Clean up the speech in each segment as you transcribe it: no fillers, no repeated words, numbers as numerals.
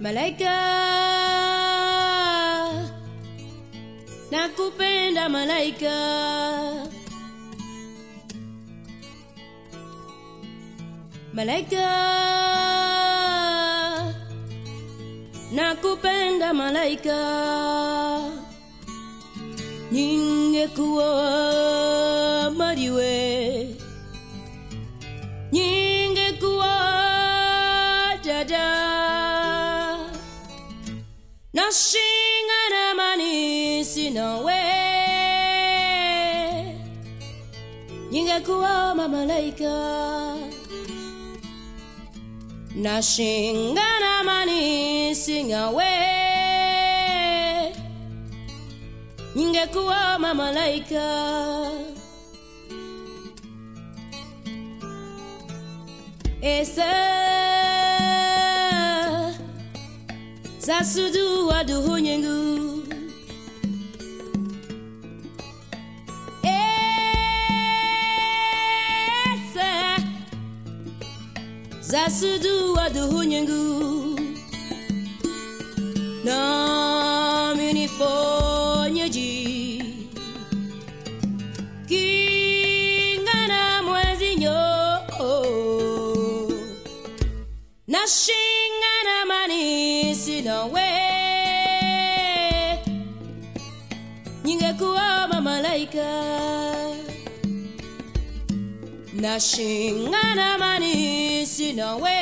Malaika, nakupenda malaika. Malaika, nakupenda malaika. Ningekuwa mariwe, ningekuwa dada. Nashingana mani sinawe, ningekuwa malaika. Nashingana mani sinawe, ningekuwa malaika. Esa zasudu waduhu nyengu. Esa zasudu waduhu nyengu. Na minifonyeji kingana mwezi nyo. Nashingana mani sinawe, ningekuwa malaika. Nashingana mani sinawe,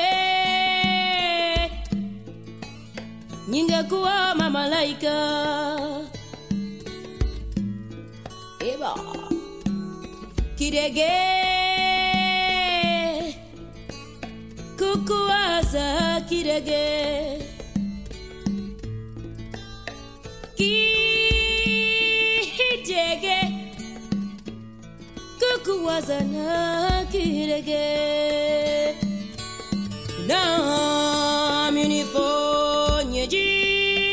ningekuwa malaika. Eba kidege kukuwaza kidege. Kidege kukuwaza na kidege. Na minifonyeji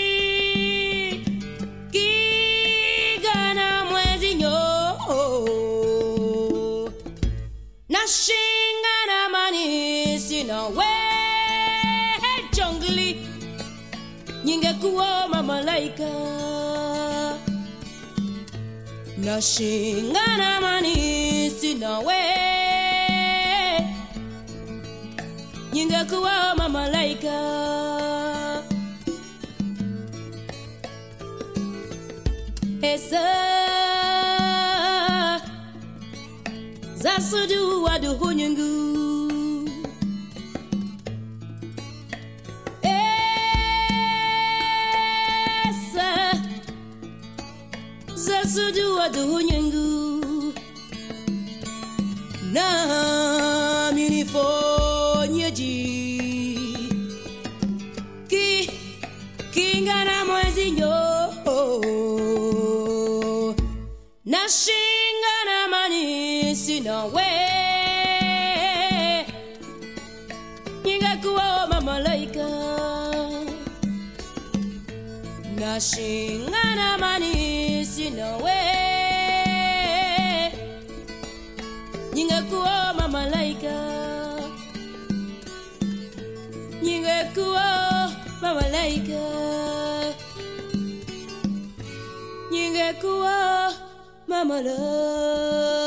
kigana mwezi nyo. Nashingana mani sinawe, jongli ningekuwa malaika. Nashingana mani sinawe, ningekuwa malaika. Esa zasudu waduhu nyengu. Esa zasudu waduhu nyengu. Na minifonyeji kingana mwezi nyo. Nashingana mani sinawe, ningekuwa malaika. Nashingana mani sinawe, ningekuwa malaika. Ningekuwa malaika. Ningekuwa malaika.